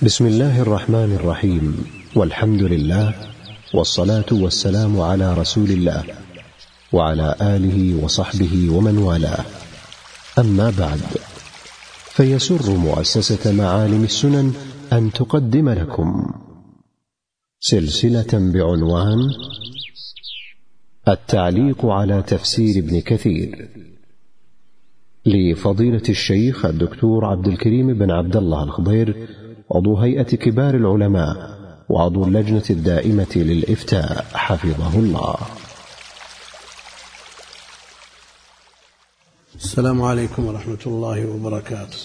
بسم الله الرحمن الرحيم، والحمد لله، والصلاة والسلام على رسول الله وعلى آله وصحبه ومن والاه. أما بعد، فيسر مؤسسة معالم السنن أن تقدم لكم سلسلة بعنوان التعليق على تفسير ابن كثير لفضيلة الشيخ الدكتور عبد الكريم بن عبد الله الخضير، عضو هيئة كبار العلماء وعضو اللجنة الدائمة للإفتاء، حفظه الله. السلام عليكم ورحمة الله وبركاته.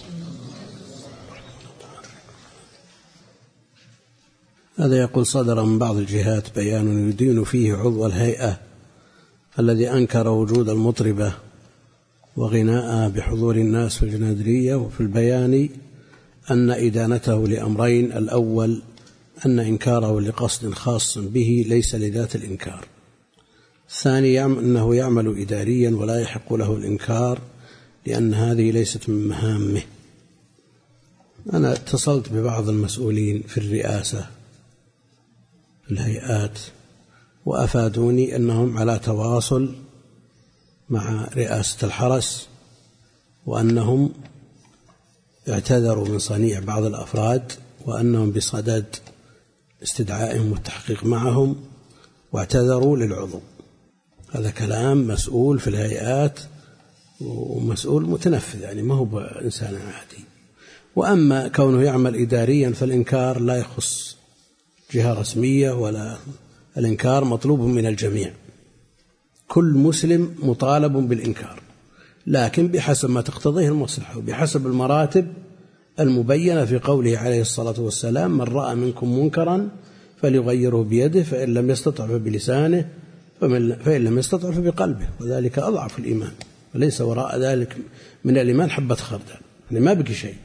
هذا يقول: صدر من بعض الجهات بيان يدين فيه عضو الهيئة الذي أنكر وجود المطربة وغناء بحضور الناس في الجنادرية، وفي البيان أن إدانته لأمرين: الأول أن إنكاره لقصد خاص به ليس لذات الإنكار، الثاني أنه يعمل إداريا ولا يحق له الإنكار لأن هذه ليست من مهامه. أنا اتصلت ببعض المسؤولين في الرئاسة في الهيئات وأفادوني أنهم على تواصل مع رئاسة الحرس، وأنهم اعتذروا من صنيع بعض الأفراد، وأنهم بصدد استدعائهم والتحقيق معهم، واعتذروا للعضو. هذا كلام مسؤول في الهيئات ومسؤول متنفذ، يعني ما هو إنسان عادي. وأما كونه يعمل إداريا فالإنكار لا يخص جهة رسمية، ولا الإنكار مطلوب من الجميع، كل مسلم مطالب بالإنكار، لكن بحسب ما تقتضيه المصلحة وبحسب المراتب المبينة في قوله عليه الصلاة والسلام: من رأى منكم منكرا فليغيره بيده، فإن لم يستطع فبلسانه، فإن لم يستطع فبقلبه، وذلك أضعف الإيمان، وليس وراء ذلك من الإيمان حبة خردل، يعني ما بقي شيء.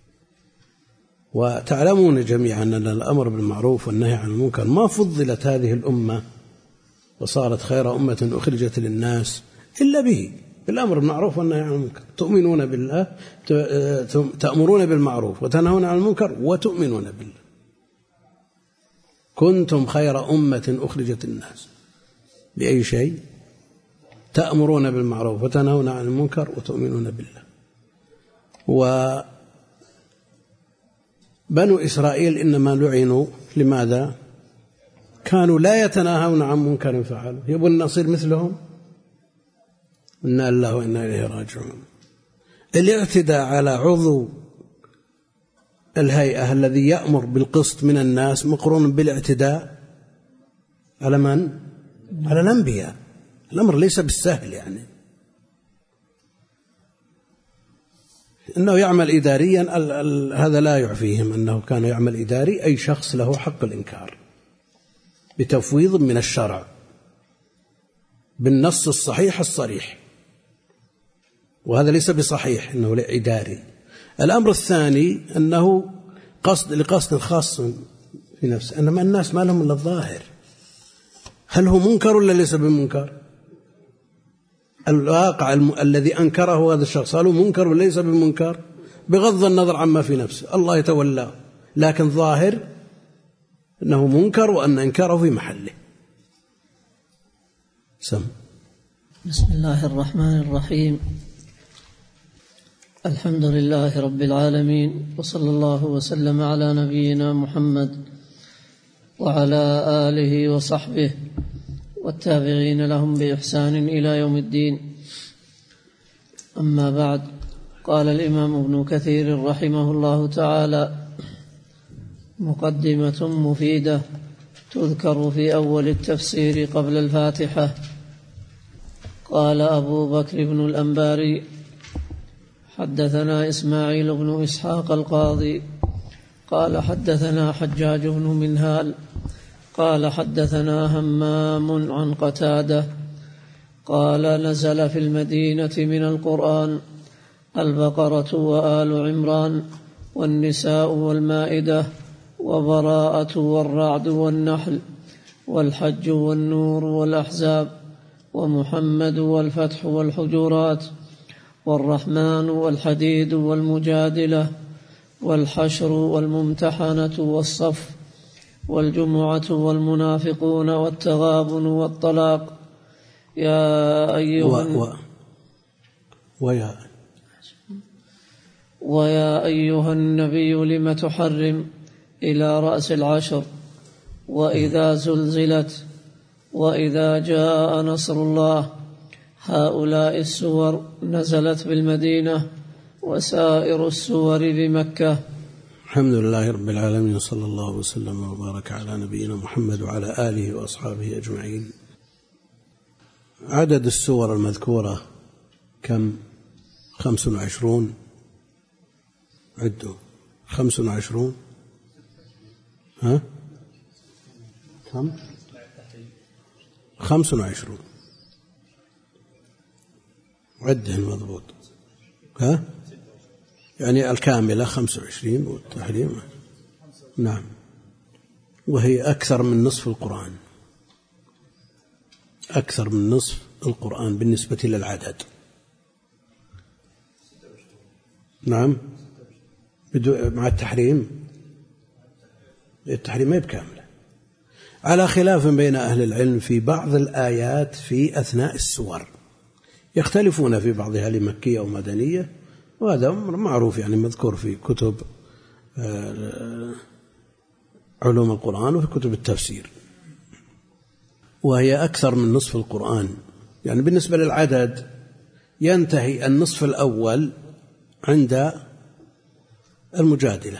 وتعلمون جميعا أن الأمر بالمعروف والنهي عن المنكر ما فضلت هذه الأمة وصارت خير أمة أخرجت للناس إلا به، بالأمر بالمعروف والنهي عن المنكر. تؤمنون بالله، تأمرون بالمعروف وتنهون عن المنكر وتؤمنون بالله. كنتم خير أمة أخرجت الناس بأي شيء؟ تأمرون بالمعروف وتنهون عن المنكر وتؤمنون بالله. وبنو إسرائيل إنما لعنوا لماذا؟ كانوا لا يتناهون عن منكر فعلوا. يبون نصير مثلهم؟ إنا لله وإنا إليه راجعون. الاعتداء على عضو الهيئة الذي يأمر بالقسط من الناس مقرون بالاعتداء على من؟ على الأنبياء. الأمر ليس بالسهل، يعني إنه يعمل إداريا، هذا لا يعفيهم أنه كان يعمل إداري. أي شخص له حق الإنكار بتفويض من الشرع بالنص الصحيح الصريح، وهذا ليس بصحيح أنه إداري. الأمر الثاني أنه لقصد خاص في نفسه، أنما الناس ما لهم إلا الظاهر. هل هو منكر ولا ليس بمنكر؟ الواقع الذي أنكره هذا الشخص هل هو منكر ولا ليس بمنكر؟ بغض النظر عما في نفسه، الله يتولاه، لكن ظاهر أنه منكر وأن إنكاره في محله. بسم الله الرحمن الرحيم. الحمد لله رب العالمين، وصلى الله وسلم على نبينا محمد وعلى آله وصحبه والتابعين لهم بإحسان إلى يوم الدين. أما بعد، قال الإمام ابن كثير رحمه الله تعالى: مقدمة مفيدة تذكر في أول التفسير قبل الفاتحة. قال أبو بكر بن الأنباري: حدثنا إسماعيل بن إسحاق القاضي قال حدثنا حجاج بن منهال قال حدثنا همام عن قتادة قال: نزل في المدينة من القرآن البقرة وآل عمران والنساء والمائدة وبراءة والرعد والنحل والحج والنور والأحزاب ومحمد والفتح والحجرات والرحمن والحديد والمجادلة والحشر والممتحنة والصف والجمعة والمنافقون والتغابن والطلاق. يا أيها ويا أيها النبي لم تحرم إلى رأس العشر وإذا زلزلت وإذا جاء نصر الله. هؤلاء السور نزلت بالمدينة وسائر السور بمكة. الحمد لله رب العالمين، صلى الله وسلم وبارك على نبينا محمد وعلى آله وأصحابه أجمعين. عدد السور المذكورة كم؟ 25. عدوا 25. ها؟ 25. عده المضبوط. ها؟ يعني الكاملة 25 والتحريم. نعم. وهي أكثر من نصف القرآن، أكثر من نصف القرآن بالنسبة للعدد. نعم. مع التحريم ما بكاملة، على خلاف بين أهل العلم في بعض الآيات في أثناء السور، يختلفون في بعضها لمكية أو مدنية، وهذا معروف يعني مذكور في كتب علوم القرآن وفي كتب التفسير. وهي أكثر من نصف القرآن، يعني بالنسبة للعدد ينتهي النصف الأول عند المجادلة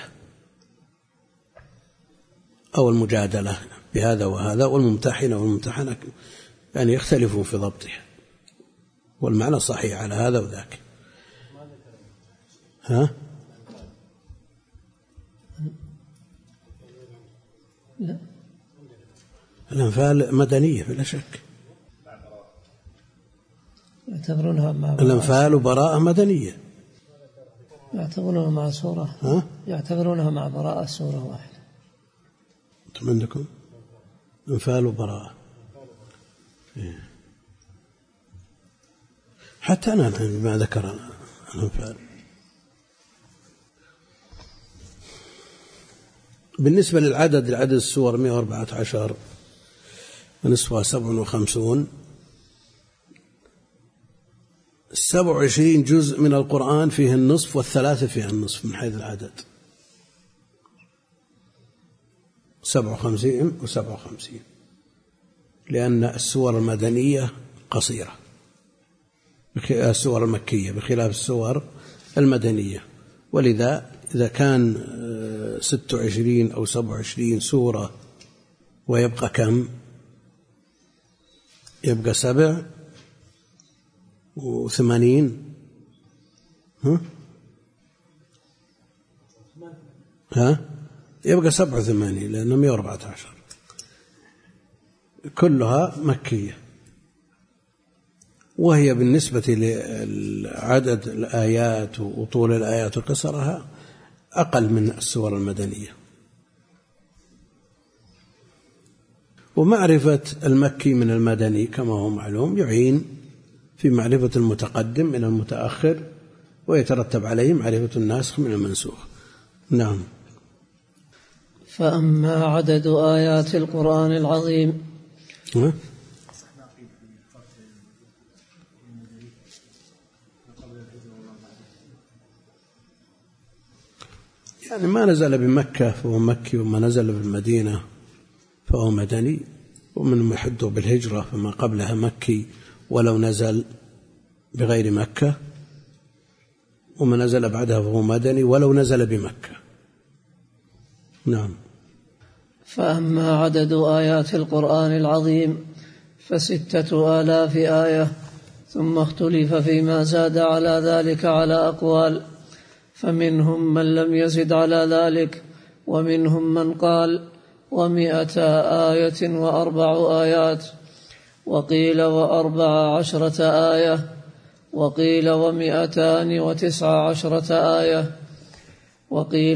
أو المجادلة بهذا وهذا، والممتحنة والممتحنة يعني يختلفون في ضبطها، والمعنى صحيح على هذا وذاك. ها؟ لا. الأنفال مدنية بلا شك، يعتبرونها مع الأنفال وبراءة مدنية، يعتبرونها مع سورة. ها؟ يعتبرونها مع براءة سورة واحدة. أنتم عندكم أنفال وبراءة. حتى أنا ما ذكر الأنفال. بالنسبة للعدد، العدد السور 114 ونصفها 57. 27 جزء من القرآن فيه النصف، والثلاثة فيها النصف من حيث العدد، 57 و57، لأن السور المدنية قصيرة، السور المكية بخلاف السور المدنية. ولذا إذا كان 26 أو 27 سورة ويبقى كم؟ يبقى 87. ها؟ يبقى 87 لأنه 114 كلها مكية. وهي بالنسبة لعدد الآيات وطول الآيات وقصرها أقل من السور المدنية. ومعرفة المكي من المدني كما هو معلوم يعين في معرفة المتقدم من المتأخر، ويترتب عليه معرفة الناسخ من المنسوخ. نعم. فأما عدد آيات القرآن العظيم يعني ما نزل بمكة فهو مكي، وما نزل بالمدينة فهو مدني، ومن يحد بالهجرة فما قبلها مكي ولو نزل بغير مكة، وما نزل بعدها فهو مدني ولو نزل بمكة. نعم. فأما عدد آيات القرآن العظيم ف6,000 آية، ثم اختلف فيما زاد على ذلك على أقوال، فمنهم من لم يزد على ذلك، ومنهم من قال 100 آية و4 آيات، وقيل 14 آية، وقيل 219 آية، وقيل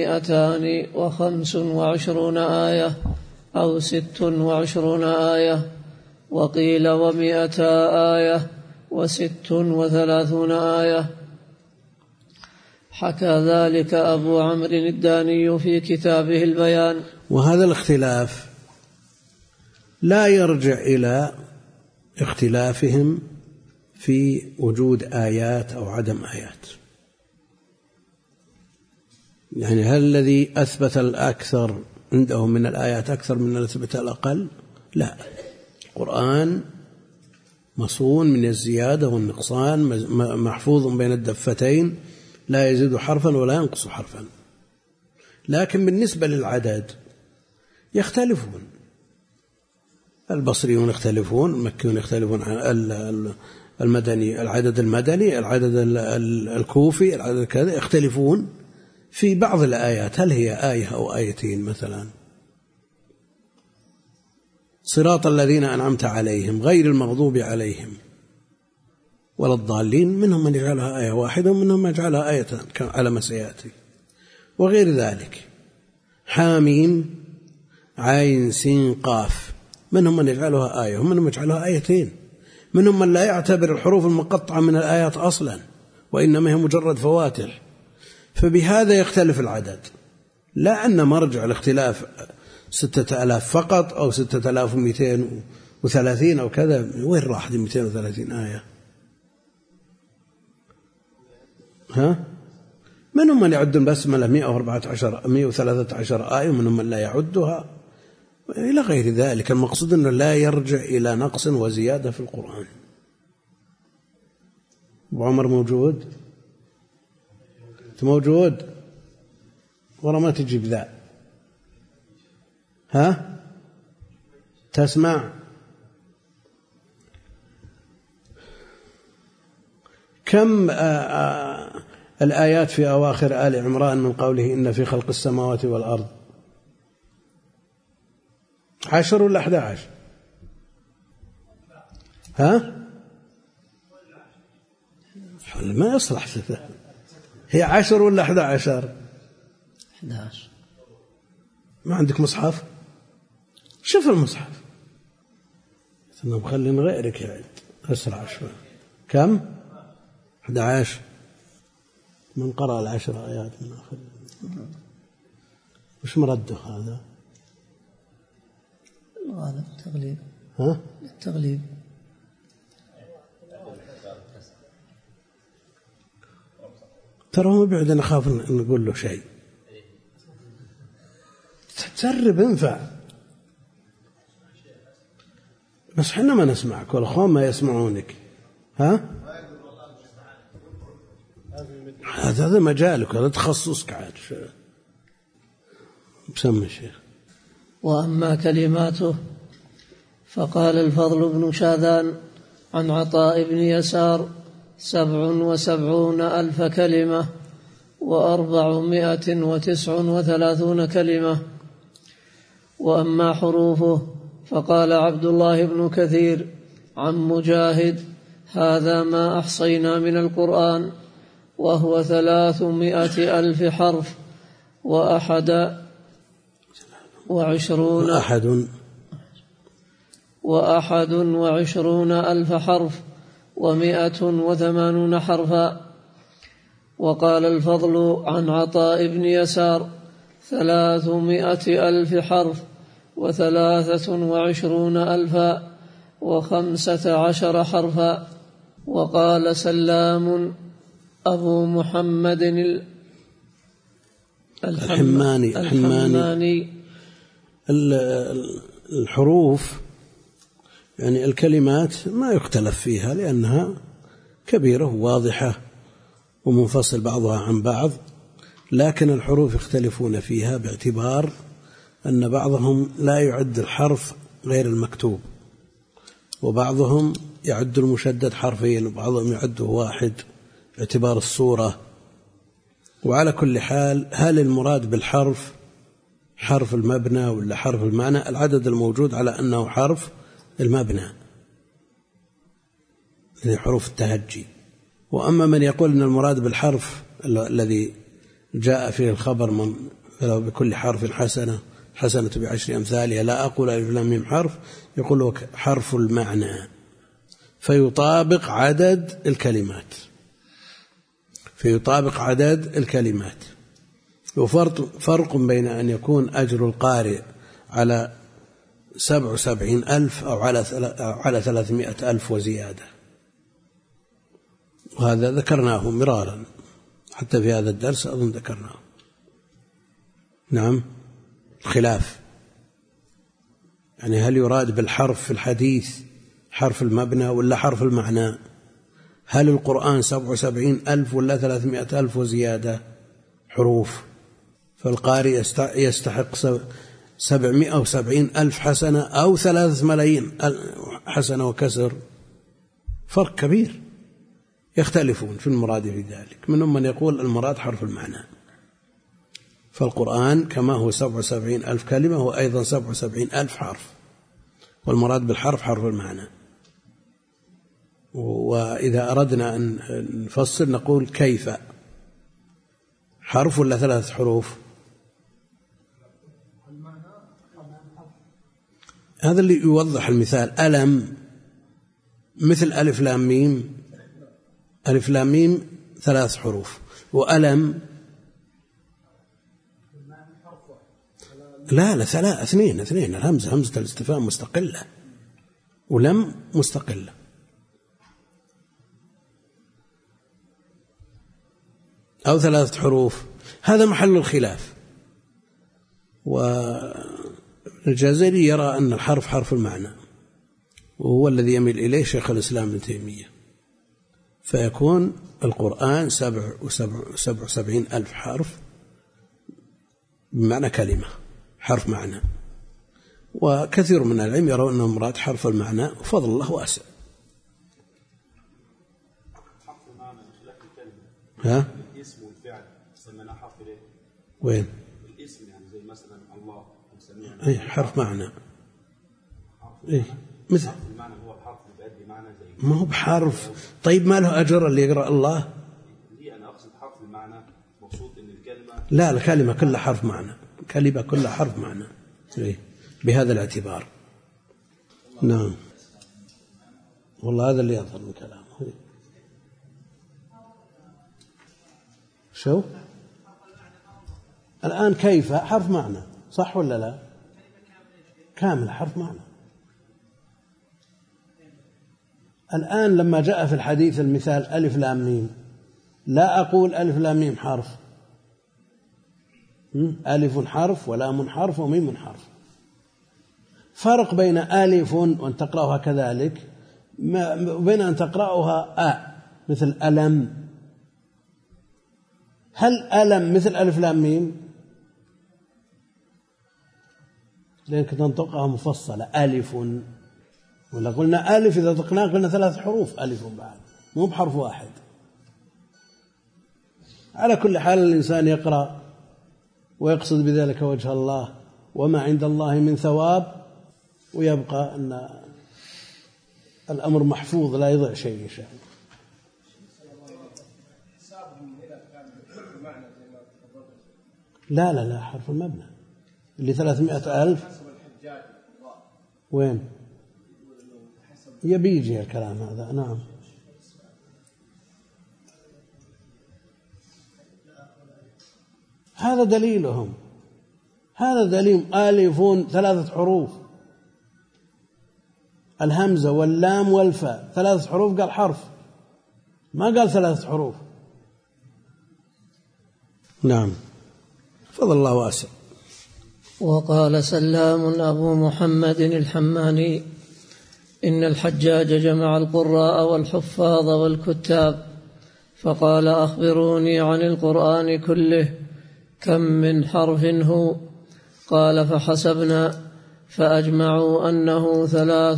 225 آية أو 26 آية، وقيل 100 آية و36 آية، حكى ذلك أبو عمرو الداني في كتابه البيان. وهذا الاختلاف لا يرجع إلى اختلافهم في وجود آيات أو عدم آيات. يعني هل الذي أثبت الأكثر عندهم من الآيات أكثر من الذي أثبت الأقل؟ لا، القرآن مصون من الزيادة والنقصان، محفوظ بين الدفتين، لا يزيد حرفا ولا ينقص حرفا. لكن بالنسبة للعدد يختلفون، البصريون يختلفون، المكيون يختلفون عن المدني، العدد المدني، العدد الكوفي، العدد كذا، يختلفون في بعض الآيات، هل هي آية أو آيتين مثلا. صراط الذين أنعمت عليهم غير المغضوب عليهم ولا الضالين، منهم من يجعلها آية واحدة ومنهم من يجعلها آيتان على ما سيأتي، وغير ذلك. حاميم عين سين قاف، منهم من يجعلها آية ومنهم من يجعلها آيتين، منهم من لا يعتبر الحروف المقطعة من الآيات أصلا وإنما هي مجرد فواتح. فبهذا يختلف العدد، لا أن مرجع الاختلاف 6000 فقط أو 6230 أو كذا. وين راح دي 230 آية؟ منهم من يعد البسملة 113 آية ومنهم من لا يعدها إلى غير ذلك. المقصود أنه لا يرجع إلى نقص وزيادة في القرآن. أبو عمر موجود؟ أنت موجود؟ ورا ما تجيب ذا، تسمع؟ كم الآيات في أواخر آل عمران من قوله إن في خلق السماوات والأرض؟ 10 ولا 11؟ ما يصلح، هي 10 ولا 11؟ 11. ما عندك مصحف؟ شوف المصحف. خلينا غيرك يعد أسرع شوي. كم؟ 11. من قرأ 10 آيات من آخر؟ وش مرده هذا؟ الغالب التغليب. التغليب. ترى ما بعد أنا أخاف نقول له شيء. تجرب انفع، بس حنا ما نسمعك والأخوان ما يسمعونك. هذا مجالك، هذا تخصصك عاد. بسمي الشيخ. وأما كلماته فقال الفضل بن شاذان عن عطاء بن يسار 77,000 كلمة و439 كلمة. وأما حروفه فقال عبد الله بن كثير عن مجاهد هذا ما أحصينا من القرآن وهو 300,000 حرف و21 ألف حرف و180 حرفا. وقال الفضل عن عطاء بن يسار 300,000 حرف و23 ألفا و15 حرفا. وقال سلام أبو محمد الحماني الحروف يعني الكلمات ما يختلف فيها لأنها كبيرة واضحة ومنفصل بعضها عن بعض، لكن الحروف يختلفون فيها باعتبار أن بعضهم لا يعد الحرف غير المكتوب، وبعضهم يعد المشدد حرفين، وبعضهم يعده واحد باعتبار الصورة. وعلى كل حال، هل المراد بالحرف حرف المبنى ولا حرف المعنى؟ العدد الموجود على أنه حرف المبنى، هذه حروف التهجي. وأما من يقول أن المراد بالحرف الذي جاء فيه الخبر من بكل حرف حسنة ب10 أمثالها، لا أقول ألف لام ميم حرف، يقول حرف المعنى، فيطابق عدد الكلمات. فيطابق عدد الكلمات. وفرق بين أن يكون أجر القارئ على 77,000 أو على 300,000 وزيادة، وهذا ذكرناه مرارا حتى في هذا الدرس أظن ذكرناه. نعم، الخلاف يعني هل يراد بالحرف في الحديث حرف المبنى ولا حرف المعنى؟ هل القرآن 77,000 ولا 300,000 وزيادة حروف؟ فالقارئ يستحق 770,000 حسنة أو 3 ملايين حسنة وكسر، فرق كبير، يختلفون في المراد في ذلك. منهم من يقول المراد حرف المعنى، فالقرآن كما هو 77,000 كلمة هو أيضا 77,000 حرف، والمراد بالحرف حرف المعنى. وإذا أردنا أن نفصل نقول كيف، حرف ولا 3 حروف؟ هذا اللي يوضح المثال. ألم مثل ألف لام ميم، ألف لام ميم 3 حروف، وألم لا 2 الهمزة همزة الاستفهام مستقلة، ولم مستقلة. أو 3 حروف، هذا محل الخلاف. والجازري يرى أن الحرف حرف المعنى، وهو الذي يميل إليه شيخ الإسلام ابن تيمية، فيكون القرآن 77,000 حرف بمعنى كلمة حرف معنى. وكثير من العلم يرون أنه مراد حرف المعنى، وفضل الله واسع. ها؟ الاسم والفعل سميناه حرف ليه؟ وين؟ الاسم يعني زي مثلا الله نسميه أي حرف معنى. أي مثل حرف المعنى هو الحرف اللي بيؤدي معنى زي ما هو بحرف. طيب ما له أجر اللي يقرأ الله؟ ليه أنا أقصد حرف المعنى، مقصود إن الكلمة لا، الكلمة كلها حرف معنى، كلمة كلها حرف معنى. إيه؟ بهذا الاعتبار. نعم، والله هذا اللي يظهر من كلامه. شو الآن كيف حرف معنى، صح ولا لا؟ كامل حرف معنى. الآن لما جاء في الحديث المثال ألف لام ميم، لا أقول ألف لام ميم حرف، ألف حرف ولام حرف وميم حرف. فرق بين ألف وأن تقرأها كذلك وبين أن تقرأها مثل ألم. هل ألم مثل ألف لام ميم؟ لأنك تنطقها مفصلة ألف، ولا قلنا ألف إذا طقناه قلنا 3 حروف ألف بعد، مو بحرف واحد. على كل حال الإنسان يقرأ ويقصد بذلك وجه الله وما عند الله من ثواب، ويبقى أن الأمر محفوظ لا يضيع شيء إن شاء الله. لا حرف المبنى اللي 300,000 وين يبيجي الكلام هذا. نعم، هذا دليلهم، هذا دليل ألف 3 حروف، الهمزة واللام والفاء 3 حروف، قال حرف، ما قال 3 حروف. نعم، فضل الله واسع. وقال سلام أبو محمد الحماني: إن الحجاج جمع القراء والحفاظ والكتاب، فقال: أخبروني عن القرآن كله، كم من حرف هو؟ قال: فحسبنا فأجمعوا أنه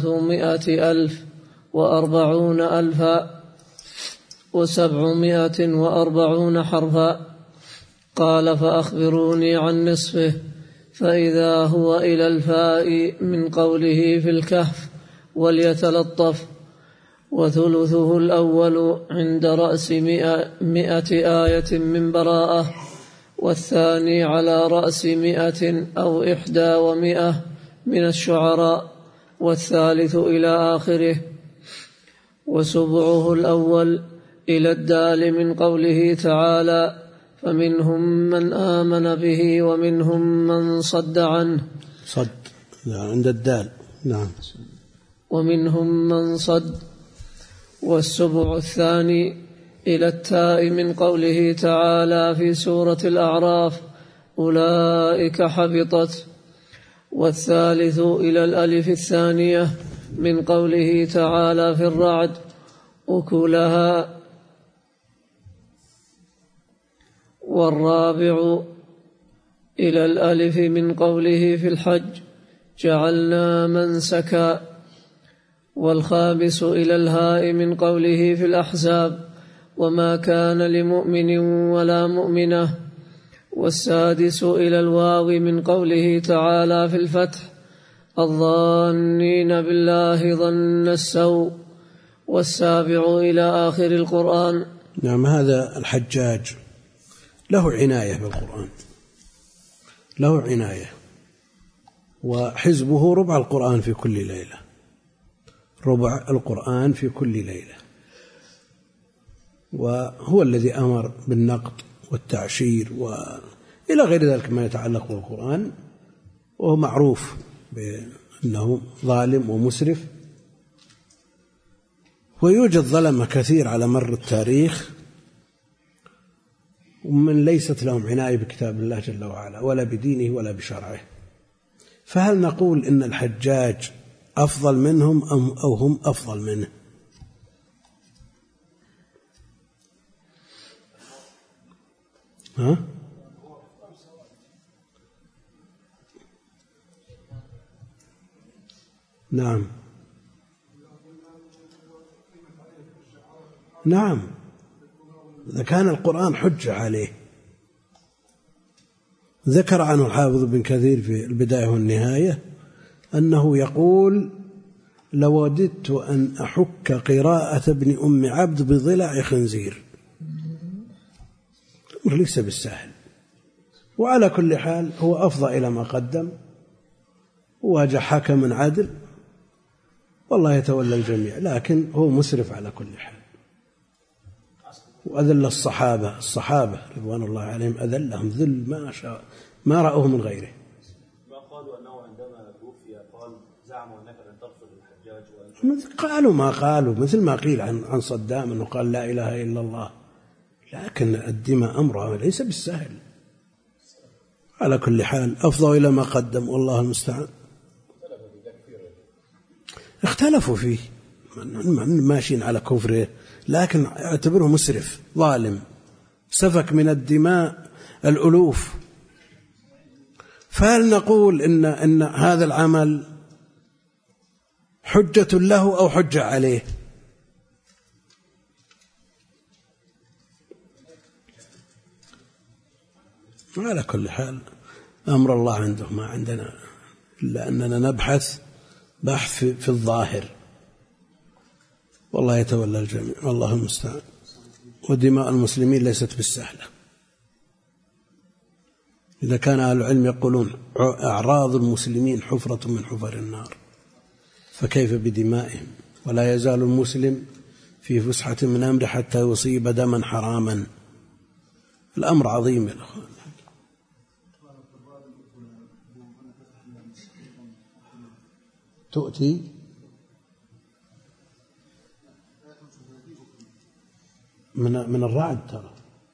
340,000 و740 حرفا. قال: فأخبروني عن نصفه، فإذا هو إلى الفاء من قوله في الكهف: وليتلطف، وثلثه الأول عند رأس 100 آية من براءة، والثاني على رأس 100 أو 100 من الشعراء، والثالث إلى آخره. وسبعه الأول إلى الدال من قوله تعالى فمنهم من آمن به ومنهم من صد عنه. صد عند الدال، نعم. ومنهم من صد. والسبع الثاني إلى التاء من قوله تعالى في سورة الأعراف أولئك حبطت. والثالث إلى الألف الثانية من قوله تعالى في الرعد أكلها. والرابع إلى الألف من قوله في الحج جعلنا منسكا. والخامس إلى الهاء من قوله في الأحزاب وما كان لمؤمن ولا مؤمنة. والسادس إلى الواو من قوله تعالى في الفتح الظانين بالله ظن السوء. والسابع إلى آخر القرآن. نعم، هذا الحجاج له عناية بالقرآن، له عناية، وحزبه ربع القرآن في كل ليلة، ربع القرآن في كل ليلة. وهو الذي أمر بالنقد والتعشير وإلى غير ذلك ما يتعلق بالقرآن، وهو معروف بأنه ظالم ومسرف. ويوجد ظلمة كثير على مر التاريخ ومن ليست لهم عناية بكتاب الله جل وعلا ولا بدينه ولا بشرعه. فهل نقول إن الحجاج أفضل منهم أو هم أفضل منه؟ ها؟ نعم نعم، إذا كان القرآن حجة عليه. ذكر عنه الحافظ ابن كثير في البداية والنهاية أنه يقول لوددت أن أحك قراءة ابن أم عبد بضلع خنزير. ليس بالسهل. وعلى كل حال هو أفضى إلى ما قدم، وواجه حكم عدل، والله يتولى الجميع، لكن هو مسرف على كل حال. وأذل الصحابة رضوان الله عليهم، أذلهم ذل ما رأوه من غيره. ما قالوا أنه عندما توفي قال زعموا أنك لن تغفر للحجاج قالوا ما قالوا، مثل ما قيل عن صدام أنه قال لا إله إلا الله، لكن الدماء أمرها ليس بالسهل. على كل حال أفضوا إلى ما قدم، والله المستعان. اختلفوا فيه، ماشيين على كفره، لكن اعتبره مسرف ظالم، سفك من الدماء الألوف. فهل نقول إن هذا العمل حجة له أو حجة عليه؟ على كل حال أمر الله عنده، ما عندنا إلا أننا نبحث بحث في الظاهر، والله يتولى الجميع، والله المستعان. ودماء المسلمين ليست بالسهلة. إذا كان أهل العلم يقولون أعراض المسلمين حفرة من حفر النار، فكيف بدمائهم؟ ولا يزال المسلم في فسحة من أمره حتى يصيب دما حراما. الأمر عظيم يا أخوان. تؤتي من الرعد، ترى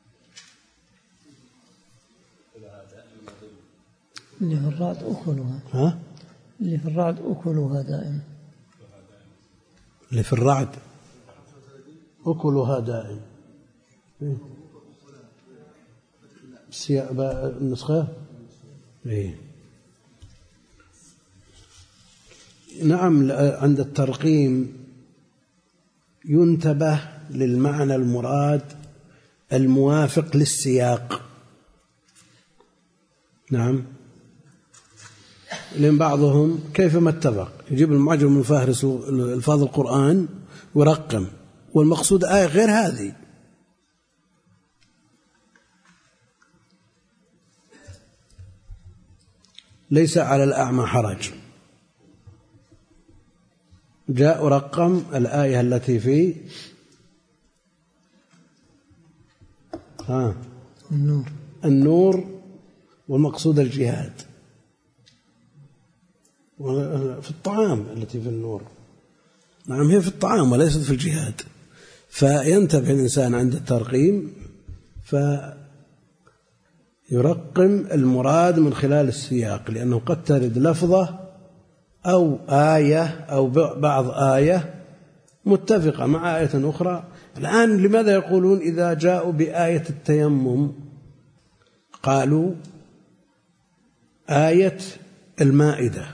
اللي في الرعد أكلها. ها؟ اللي في الرعد أكلها دائما. اللي في الرعد أكلها دائما. النسخة إيه؟ نعم. عند الترقيم ينتبه للمعنى المراد الموافق للسياق. نعم، لأن بعضهم كيفما اتفق يجيب المعجم من فهرس الفاظ القرآن ورقم، والمقصود آية غير هذه. ليس على الأعمى حرج، جاء رقم الآية التي في النور والمقصود الجهاد في الطعام التي في النور. نعم هي في الطعام وليست في الجهاد. فينتبه الإنسان عند الترقيم فيرقم المراد من خلال السياق، لأنه قد ترد لفظة أو آية أو بعض آية متفقة مع آية أخرى. الآن لماذا يقولون إذا جاءوا بآية التيمم قالوا آية المائدة،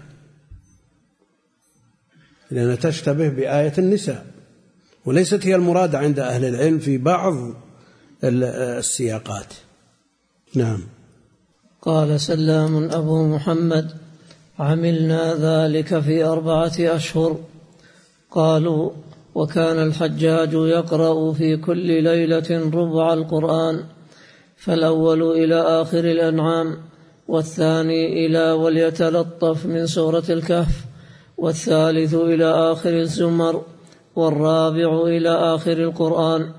لأنها تشتبه بآية النساء وليست هي المراد عند أهل العلم في بعض السياقات. نعم. قال سلام أبو محمد: عملنا ذلك في 4 أشهر. قالوا: وكان الحجاج يقرأ في كل ليلة ربع القرآن، فالأول إلى آخر الأنعام، والثاني إلى وليتلطف من سورة الكهف، والثالث إلى آخر الزمر، والرابع إلى آخر القرآن.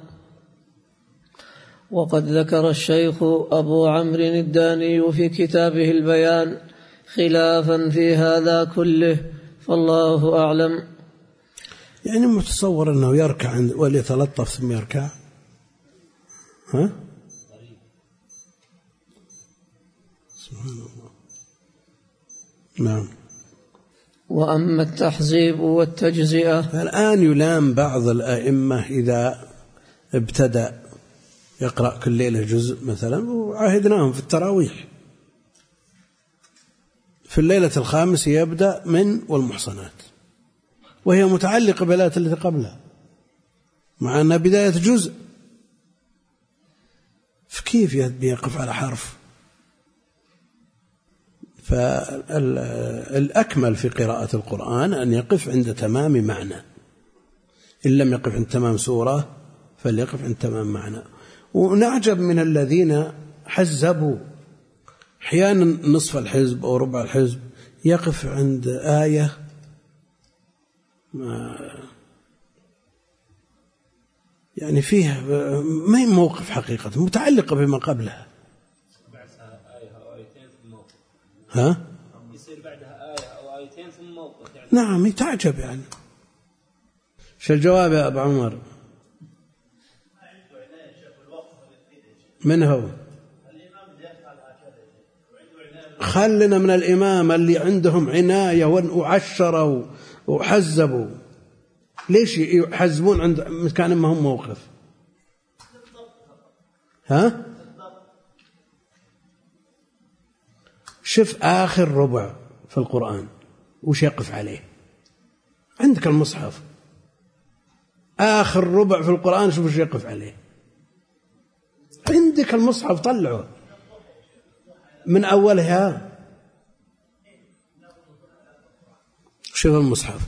وقد ذكر الشيخ أبو عمرو الداني في كتابه البيان خلافا في هذا كله، فالله أعلم. يعني متصور أنه يركع وليتلطف ثم يركع. سبحان الله. نعم. وأما التحزيب والتجزئة، الآن يلام بعض الأئمة إذا ابتدأ يقرأ كل ليلة جزء مثلا، وعاهدناهم في التراويح في الليلة الخامسة يبدأ من والمحصنات، وهي متعلقة بالآية التي قبلها مع أنها بداية جزء، فكيف يقف على حرف؟ فالأكمل في قراءة القرآن أن يقف عند تمام معنى، إن لم يقف عند تمام سورة فليقف عند تمام معنى. ونعجب من الذين حزبوا، أحيانا نصف الحزب أو ربع الحزب يقف عند آية يعني فيها ما هي موقف حقيقة متعلقة بما قبلها. يصير بعدها آية أو آيتين ثم موقف يعني. نعم يتعجب يعني. شو الجواب يا أبو عمر؟ من هو؟ خلنا من الإمام اللي عندهم عناية وعشروا وحزبوا. ليش يحزبون عند كان ما هم موقف؟ شوف آخر ربع في القرآن وش يقف عليه. عندك المصحف آخر ربع في القرآن شوف وش يقف عليه. عندك المصحف طلعه من أولها. شوف المصحف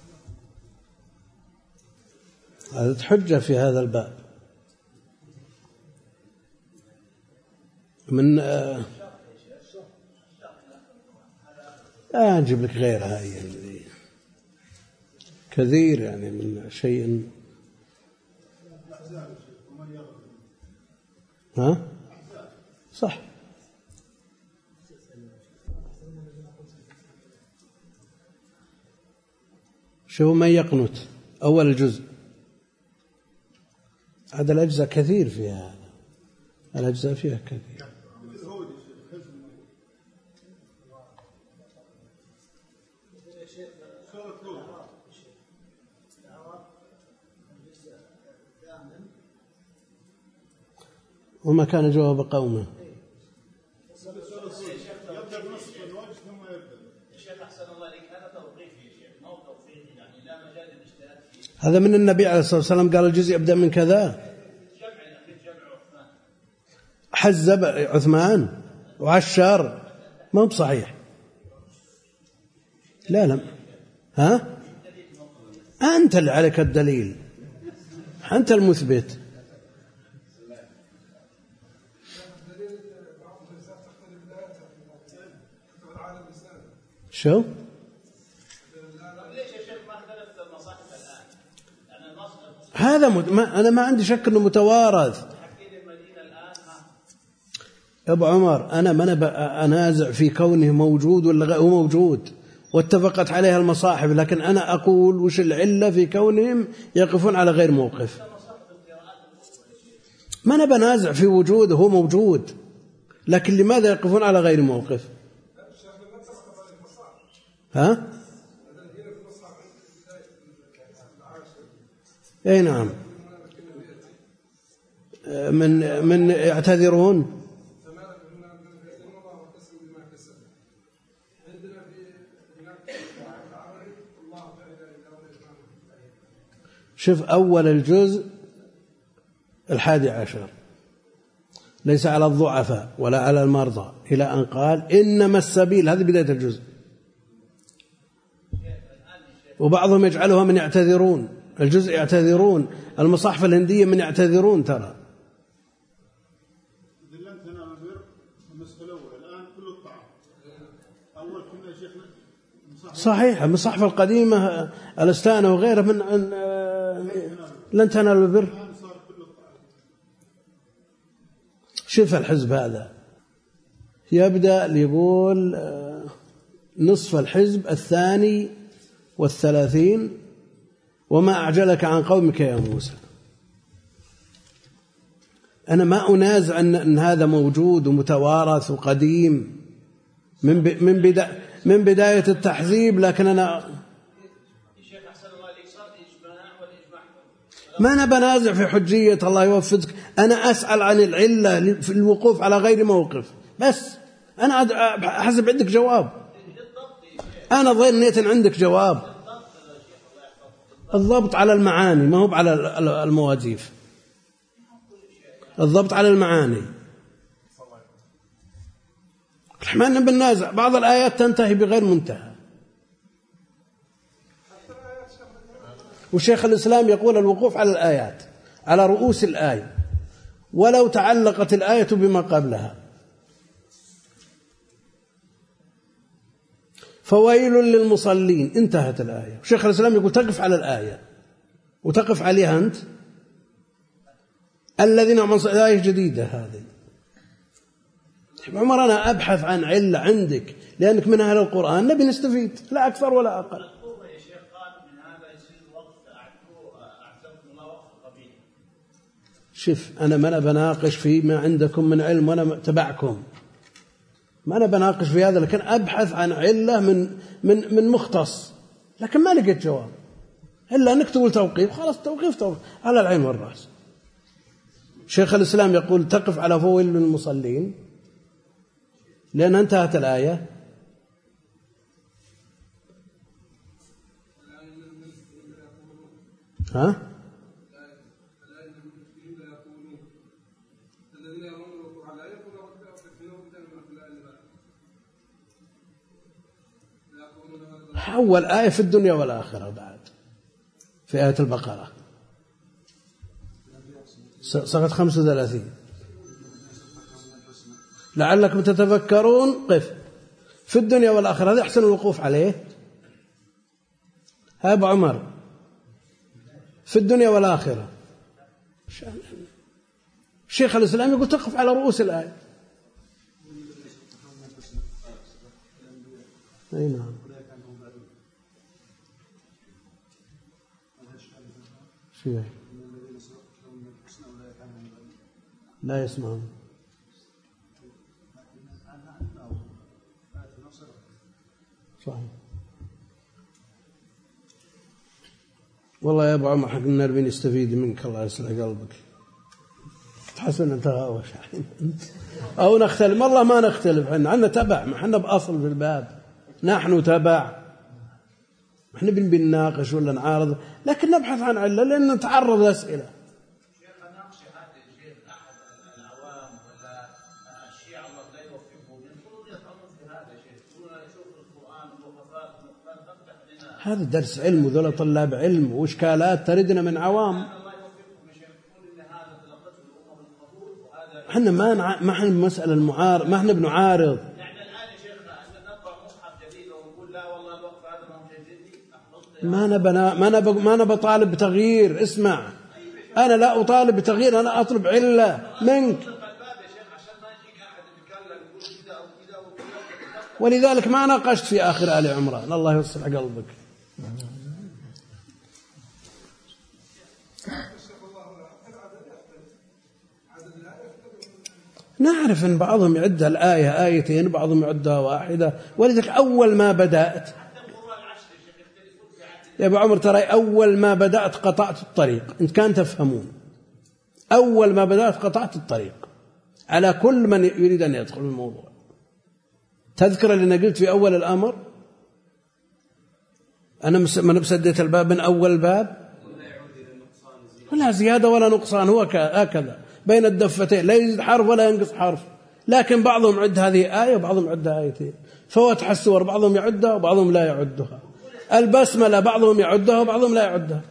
هذا حجة في هذا الباب. من أجيب لك غيرها هي كثير يعني من شيء. صح. شو من يقنت أول الجزء، هذا الأجزاء كثير فيها، الأجزاء فيها كثير. وما كان جواب قومه. هذا من النبي عليه الصلاة والسلام قال الجزء يبدأ من كذا. حزب عثمان وعشر ما هو بصحيح. لا أنت اللي عليك الدليل، أنت المثبت. شو؟ هذا أنا ما عندي شك أنه متوارث. أبو عمر أنا ما أنازع في كونه موجود ولا هو موجود، واتفقت عليها المصاحف، لكن أنا أقول وش العلة في كونهم يقفون على غير موقف. ما أنا بنازع في وجوده، هو موجود، لكن لماذا يقفون على غير موقف؟ ها؟ أي نعم. من يعتذرون. شوف أول الجزء 11 ليس على الضعفاء ولا على المرضى إلى أن قال إنما السبيل، هذه بداية الجزء. وبعضهم يجعلها من يعتذرون، الجزء يعتذرون، المصاحف الهندية من يعتذرون ترى. صحيح المصاحف القديمة الأستانة وغيرها من لن تنالوا البر. شوف الحزب هذا يبدأ يقول نصف الحزب 32 وما أعجلك عن قومك يا موسى. أنا ما أنازع أن هذا موجود ومتوارث وقديم من بداية التحزيب، لكن أنا ما أنا بنازع في حجية الله يوفقك، أنا أسأل عن العلة في الوقوف على غير موقف بس. أنا أحسب عندك جواب، أنا ظنيت أن عندك جواب. الضبط على المعاني ما هو على المواجيف، الضبط على المعاني. الرحمن بالنازع بعض الآيات تنتهي بغير منتهى، والشيخ الإسلام يقول الوقوف على الآيات على رؤوس الآية ولو تعلقت الآية بما قبلها. فويل للمصلين، انتهت الآية. الشيخ الإسلام يقول تقف على الآية وتقف عليها أنت الذين هم آية جديدة هذه. عمر أنا أبحث عن علة عندك لأنك من أهل القرآن، نبي نستفيد لا أكثر ولا أقل. شوف أنا ما بناقش فيما عندكم من علم وأنا تبعكم، ما أنا بناقش في هذا، لكن أبحث عن علة من مختص، لكن ما لقيت جواب إلا أنك تقول توقيف. خلاص توقيف على العين والرأس. شيخ الإسلام يقول تقف على فويل للمصلين لأن انتهت الآية. ها؟ أول آية في الدنيا والآخرة بعد في آية البقرة صفحة 35 لعلكم تتفكرون. قف في الدنيا والآخرة، هذا أحسن الوقوف عليه. ها أبو عمر في الدنيا والآخرة. شيخ الإسلام يقول تقف على رؤوس الآية. أي نعم. شيء لا يسمعون. صحيح. والله يا أبو عمر حقنا نبي نستفيد منك، الله يسلح قلبك. تحسن أنت غاوش أو نختلف؟ والله ما نختلف، عندنا تبع، ما حنا بأصل في الباب، نحن تبع، احنا بنناقش ولا نعارض، لكن نبحث عن علة لأن نتعرض لأسئلة. شيخ ناقش هذا الشيخ أحد العوام ولا الشيعة الله لا يوفقهم، المفروض يفهمون في هذا الشيء، يقولون يشوف القرآن ووقفات تفتح لنا. هذا درس علم وذول طلاب علم وإشكالات تردنا من عوام. الله يوفقهم يا شيخ، يقول إن هذا تلقته الأمة بالقبول وهذا. احنا ما احنا مسألة المعارض، ما احنا بنعارض. ما أنا بطالب بتغيير. اسمع، أنا لا أطالب بتغيير، أنا أطلب علة منك. ولذلك ما ناقشت في آخر آل عمران. الله يصلح قلبك. نعرف أن بعضهم يعد الآية آيتين، بعضهم يعدها واحدة. ولذلك أول ما بدأت يا أبو عمر، ترى أول ما بدأت قطعت الطريق. إن كان تفهمون، أول ما بدأت قطعت الطريق على كل من يريد أن يدخل الموضوع. تذكر اللي أنا قلت في أول الأمر؟ أنا من بسديت الباب من أول الباب، ولا زيادة ولا نقصان، هو هكذا بين الدفتين، لا يزيد حرف ولا ينقص حرف. لكن بعضهم يعد هذه آية وبعضهم يعدها آيتين. فواتح السور بعضهم يعدها وبعضهم لا يعدها. البسملة بعضهم يعدها وبعضهم لا يعدها.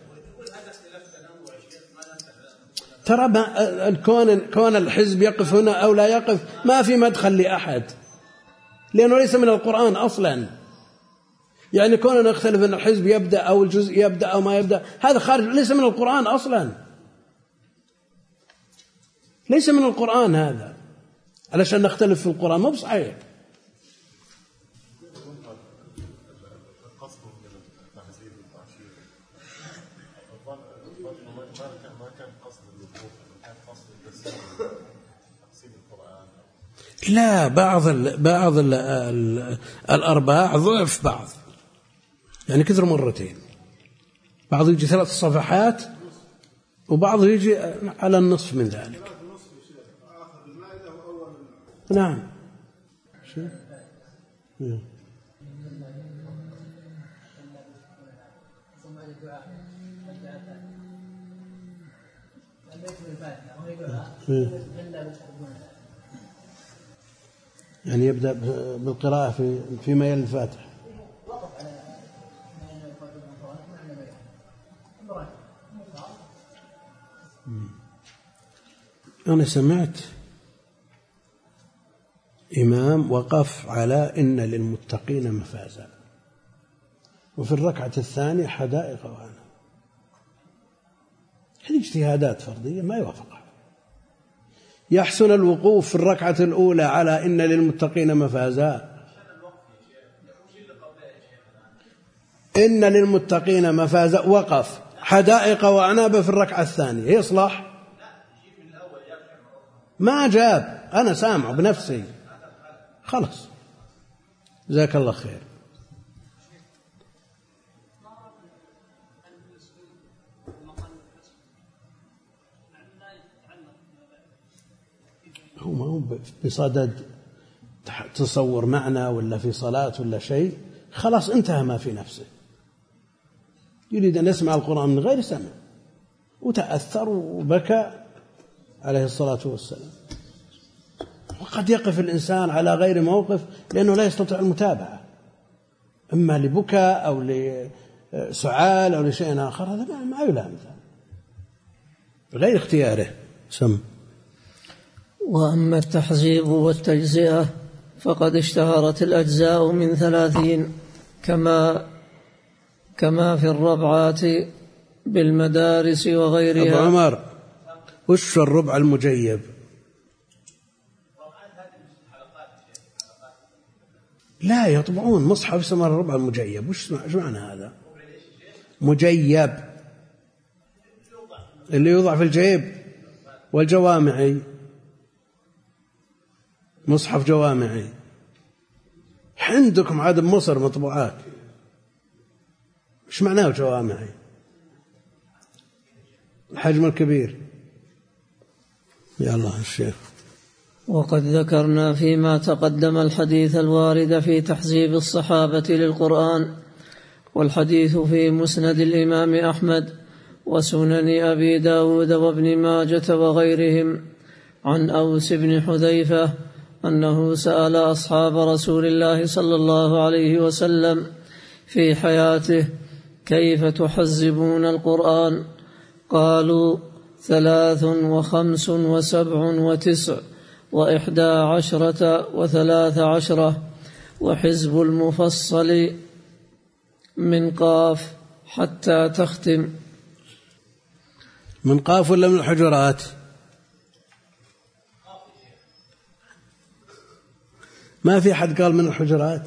ترى كون الحزب يقف هنا أو لا يقف ما في مدخل لأحد، لأنه ليس من القرآن أصلا. يعني كوننا نختلف أن الحزب يبدأ أو الجزء يبدأ أو ما يبدأ، هذا خارج، ليس من القرآن أصلا، ليس من القرآن هذا. علشان نختلف في القرآن مو بصحيح. لا، بعض الأرباع ضعف بعض، يعني كثر مرتين. بعض يجي 3 صفحات وبعض يجي على النصف من ذلك. نعم. يعني يبدأ بالقراءة فيما يلي الفاتحة. أنا سمعت إمام وقف على إن للمتقين مفازا، وفي الركعة الثانية حدائق وأعناب. هذه اجتهادات فردية ما يوافقها. يحسن الوقوف في الركعة الأولى على إن للمتقين مفازا. إن للمتقين مفازا وقف حدائق وأعناب في الركعة الثانية، يصلح؟ ما جاب، أنا سامع بنفسي. خلاص، جزاك الله خير. هو ما هو بصدد تصور معنى ولا في صلاة ولا شيء، خلاص انتهى ما في نفسه. يريد أن يسمع القرآن من غير سمع، وتأثر وبكى عليه الصلاة والسلام. وقد يقف الإنسان على غير موقف لأنه لا يستطيع المتابعة، إما لبكاء أو لسعال أو لشيء آخر، هذا ما يلام بغير اختياره. سم. وأما التحزيب والتجزئة فقد اشتهرت الأجزاء من 30 كما في الربعات بالمدارس وغيرها. أبو عمر، وش الربع المجيب؟ لا، يطبعون مصحف اسمه الربع المجيب. وش معنى هذا؟ مجيب اللي يوضع في الجيب، والجوامعي مصحف جوامعي. عندكم عاد بمصر مطبوعات، ايش معناه جوامعي؟ الحجم الكبير. يا الله الشيخ. وقد ذكرنا فيما تقدم الحديث الوارد في تحزيب الصحابة للقرآن، والحديث في مسند الإمام أحمد وسنن أبي داود وابن ماجة وغيرهم عن أوس بن حذيفة أنه سأل أصحاب رسول الله صلى الله عليه وسلم في حياته: كيف تحزبون القرآن؟ قالوا: 53 و7 و9 و11 و13، وحزب المفصل من قاف حتى تختم. من قاف ولا من الحجرات؟ ما في أحد قال من الحجرات؟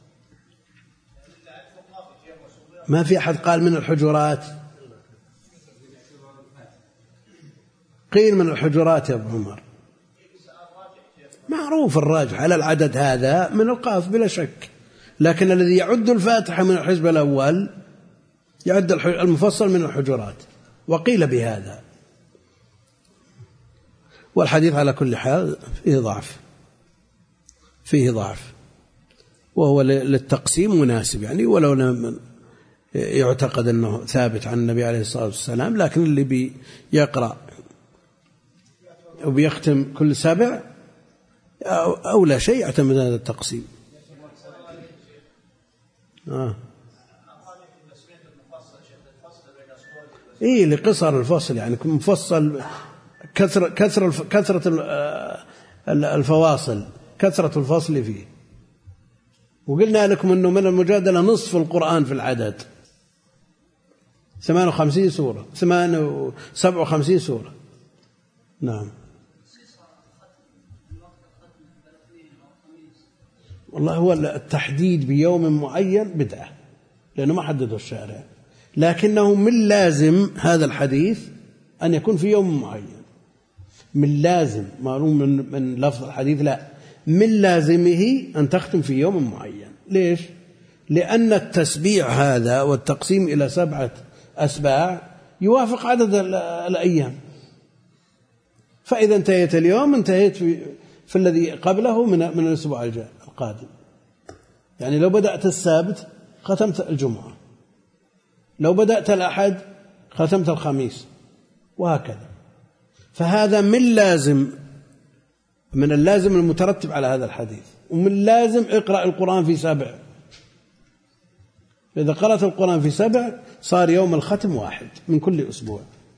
ما في أحد قال من الحجرات؟ قيل من الحجرات يا أبو عمر. معروف الراجح على العدد هذا من القاف بلا شك، لكن الذي يعد الفاتحة من الحزب الأول يعد المفصل من الحجرات، وقيل بهذا. والحديث على كل حال فيه ضعف وهو للتقسيم مناسب، يعني ولو لم يعتقد أنه ثابت عن النبي عليه الصلاة والسلام، لكن اللي بيقرأ وبيختم كل 7 أولى شيء يعتمد هذا التقسيم. إيه لقصر الفصل، يعني مفصل كثرة الفواصل، كثرة الفصل فيه. وقلنا لكم أنه من المجادلة نصف القرآن في العدد، 58 سورة 57 سورة. نعم. والله هو التحديد بيوم معين بدعة، لأنه ما حدده الشارع، لكنه من لازم هذا الحديث أن يكون في يوم معين. من لازم، معلوم من لفظ الحديث، لا، من لازمه أن تختم في يوم معين. ليش؟ لأن التسبيع هذا والتقسيم إلى 7 أسباع يوافق عدد الأيام، فإذا انتهيت اليوم انتهيت في الذي قبله من الأسبوع القادم. يعني لو بدأت السبت ختمت الجمعة، لو بدأت الأحد ختمت الخميس، وهكذا. فهذا من لازم، من اللازم المترتب على هذا الحديث. ومن لازم اقرأ القرآن في 7. إذا قرأت القرآن في 7 صار يوم الختم 1 من كل أسبوع.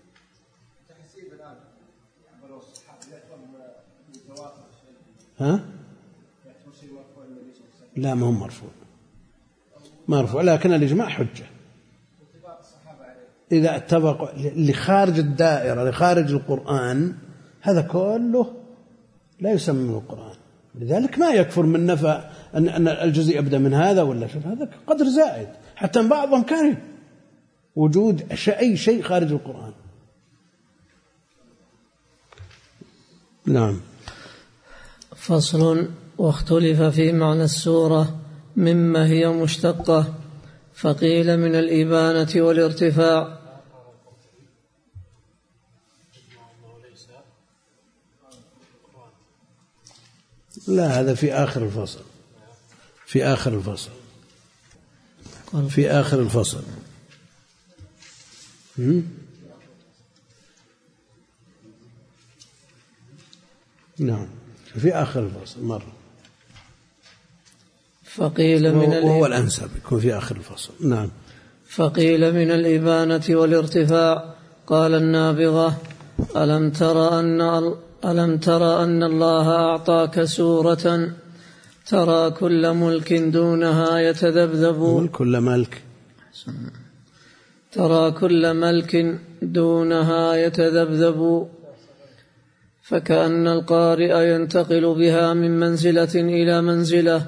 ها؟ لا، ما هم مرفوع، لكن الإجماع حجة. إذا اتفقوا لخارج الدائرة، لخارج القرآن، هذا كله لا يسمى من القرآن. لذلك ما يكفر من نفى أن الجزء يبدأ من هذا ولا شيء، هذا قدر زائد. حتى بعضهم كاره وجود أي شيء خارج القرآن. نعم. فصل. واختلف في معنى السورة مما هي مشتقة، فقيل من الإبانة والارتفاع. لا، هذا في آخر الفصل، في آخر الفصل. نعم، في آخر الفصل مرة. فقيل من وهو الأنسب يكون في آخر الفصل. نعم. فقيل من الإبانة والارتفاع. قال النابغة: ألم تر أن الله أعطاك سورة ترى كل ملك دونها يتذبذب. ترى كل ملك دونها يتذبذب، فكأن القارئ ينتقل بها من منزلة إلى منزلة.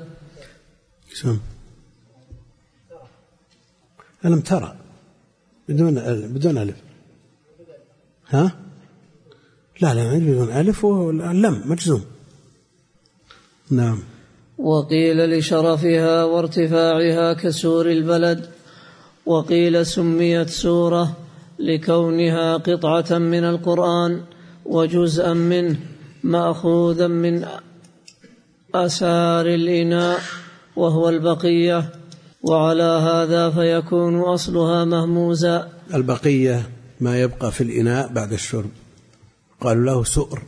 ألم ترى بدون ألف. ها؟ لا بدون ألف، واللم مجزوم. نعم. وقيل لشرفها وارتفاعها كسور البلد، وقيل سميت سورة لكونها قطعة من القرآن وجزءا منه مأخوذا من أسار الإناء وهو البقية، وعلى هذا فيكون أصلها مهموزا. البقية ما يبقى في الإناء بعد الشرب، قالوا له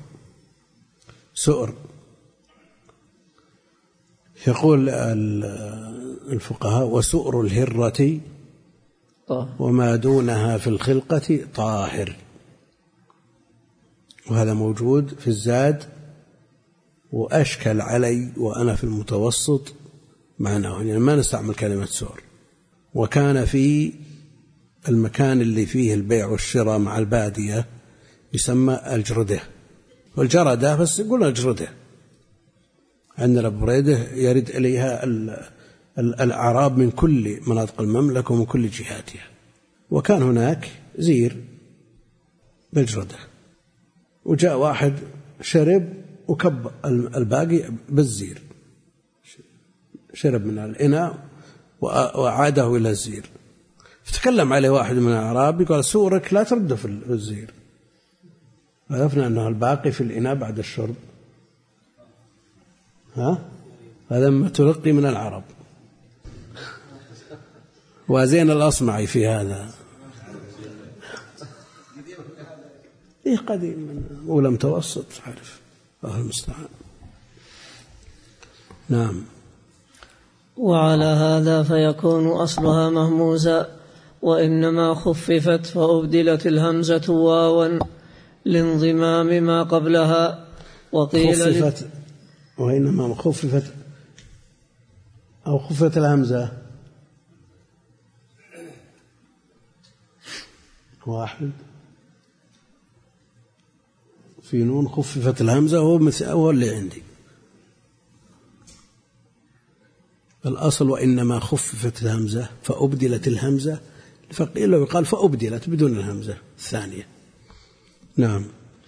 سؤر. يقول الفقهاء: وسؤر الهرة وما دونها في الخلقة طاهر. وهذا موجود في الزاد، وأشكل علي وأنا في المتوسط معناه، يعني ما نستعمل كلمة سؤر. وكان في المكان اللي فيه البيع والشراء مع البادية يسمى الجردة والجردة، بس يقول الجردة. عندنا بريدة يرد إليها الأعراب من كل مناطق المملكة ومن كل جهاتها. وكان هناك زير بالجردة، وجاء واحد شرب وكب الباقي بالزير، شرب من الإناء وعاده إلى الزير. فتكلم عليه واحد من الأعراب قال سورك لا ترده في الزير. عرفنا أنه الباقي في الإناء بعد الشرب. هذا ما تلقي من العرب. وزين الأصمعي في هذا قديم ولم توسط عارف الله المستعان. نعم. وعلى هذا فيكون أصلها مهموزا، وإنما خففت فأبدلت الهمزة واوا لانضمام ما قبلها. وقيل خففت وإنما خففت أو خففت الهمزة واحد في نون خففت الهمزة هو اللي عندي الأصل. وإنما خففت الهمزة فأبدلت الهمزة، فقيل يقال فأبدلت بدون الهمزة الثانية. نعم.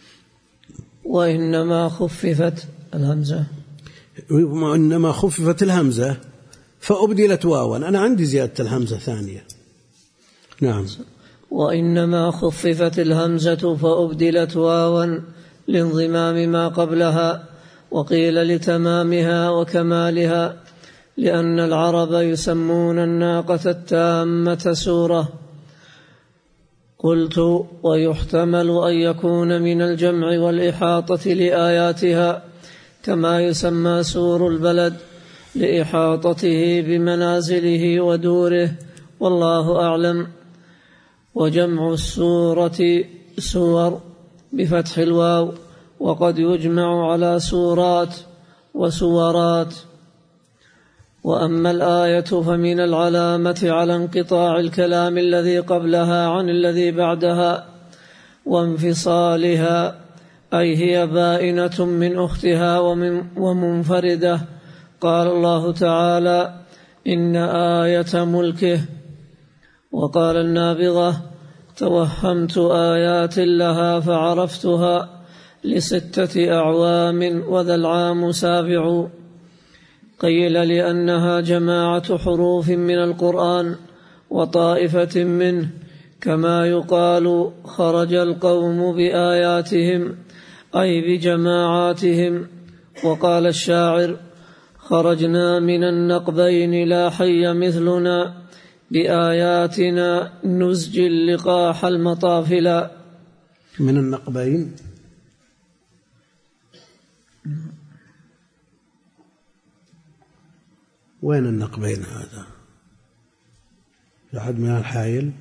وإنما خففت الهمزة وإنما خففت الهمزة فأبدلت واوا. أنا عندي زيادة الهمزة ثانية. نعم. وإنما خففت الهمزة فأبدلت واوا لانضمام ما قبلها. وقيل لتمامها وكمالها، لأن العرب يسمون الناقة التامة سورة. قلت ويحتمل أن يكون من الجمع والإحاطة لآياتها، كما يسمى سور البلد لإحاطته بمنازله ودوره، والله أعلم. وجمع السورة سور بفتح الواو، وقد يجمع على سورات وسورات. وأما الآية فمن العلامة على انقطاع الكلام الذي قبلها عن الذي بعدها وانفصالها، أي هي بائنة من أختها ومنفردة. قال الله تعالى: إن آية ملكه. وقال النابغة: توهمت آيات لها فعرفتها ل6 أعوام وذا العام سابع. قيل لأنها جماعة حروف من القرآن وطائفة منه، كما يقال خرج القوم بآياتهم أي بجماعاتهم. وقال الشاعر: خرجنا من النقبين لا حي مثلنا، بآياتنا نزج اللقاح المطافلا. من النقبين وين النقبين هذا؟ في أحد من الحايل؟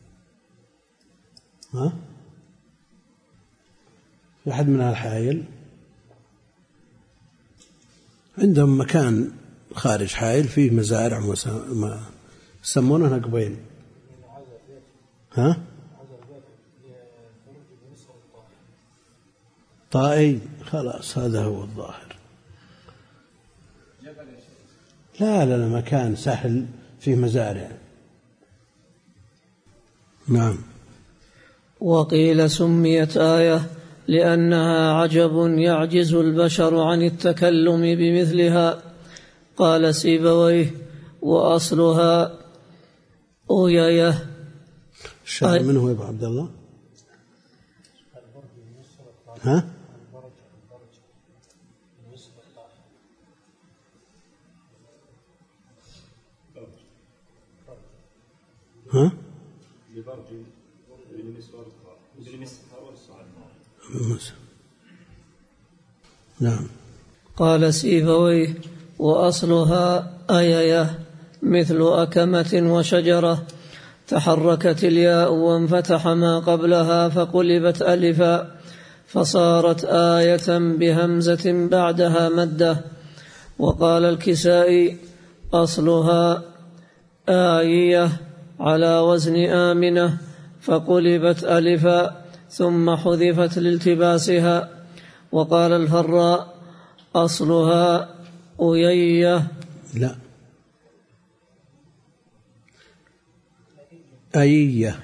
في أحد من الحايل؟ عندهم مكان خارج حايل فيه مزارع يسمونه نقبين. طائي، خلاص هذا هو الظاهر. لا مكان سهل فيه مزارع. نعم. وقيل سميت آية لأنها عجب يعجز البشر عن التكلم بمثلها. قال سيبويه: وأصلها أويايه. الشاعر من هو يا أبو عبد الله؟ نعم. قال سيبويه: وأصلها أيايه مثل أكمة وشجرة، تحركت الياء وانفتح ما قبلها فقلبت ألفا، فصارت آية بهمزة بعدها مدة. وقال الكسائي: أصلها آية على وزن آمنة، فقلبت ألفا ثم حذفت لالتباسها. وقال الفراء: أصلها أيية. لا، أيية.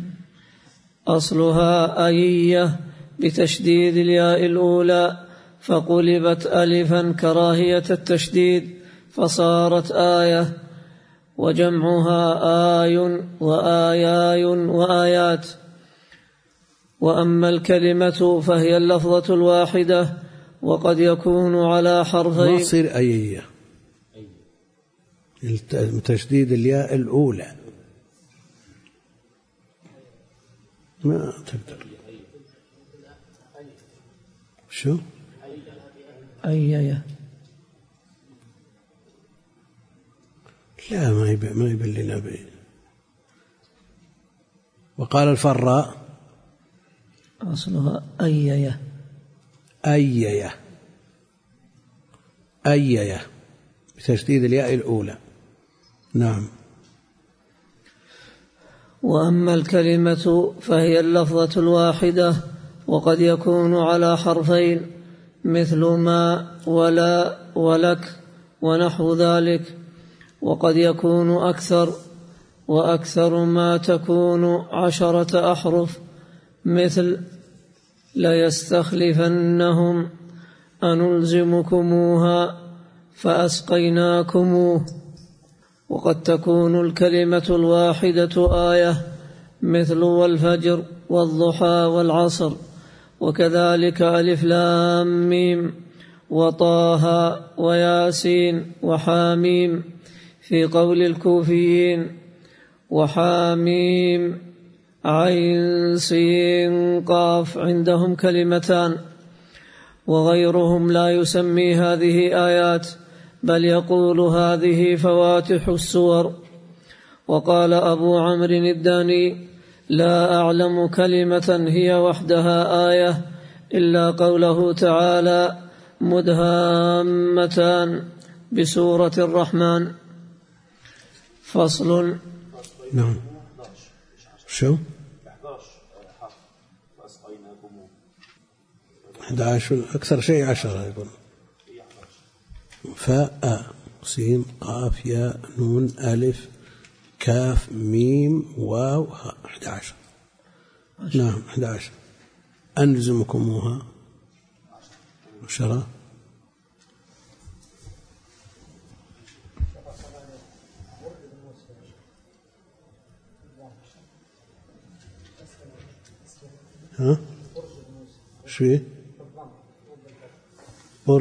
أصلها أيية بتشديد الياء الأولى فقلبت ألفا كراهية التشديد فصارت آية، وجمعها آي وآياي وآيات. وأما الكلمة فهي اللفظة الواحدة وقد يكون على حرفين. ما تصير أيية، تشديد الياء الأولى ما تقدر. شو أيية؟ لا، ما يبين لنا به. وقال الفراء أصلها أيية. أيية، أيية بتشديد الياء الأولى. نعم. وأما الكلمة فهي اللفظة الواحدة وقد يكون على حرفين مثل ما ولا ولك ونحو ذلك، وقد يكون أكثر، وأكثر ما تكون 10 أحرف مثل ليستخلفنهم أنلزمكموها فأسقيناكموه. وقد تكون الكلمة الواحدة آية مثل والفجر والضحى والعصر، وكذلك ألف لام ميم وطه وياسين وحاميم في قول الكوفيين، وحاميم عين سين قاف عندهم كلمتان. وغيرهم لا يسمي هذه آيات بل يقول هذه فواتح السور. وقال أبو عمرو الداني لا أعلم كلمة هي وحدها آية إلا قوله تعالى مدهامتان بسورة الرحمن. فصل. نعم. شو 11 أكثر شيء 10 يقول. فاء سين قاف ياء نون ألف كاف ميم واو هاء 11. نعم 11. أنلزمكموها 10. ها شو برج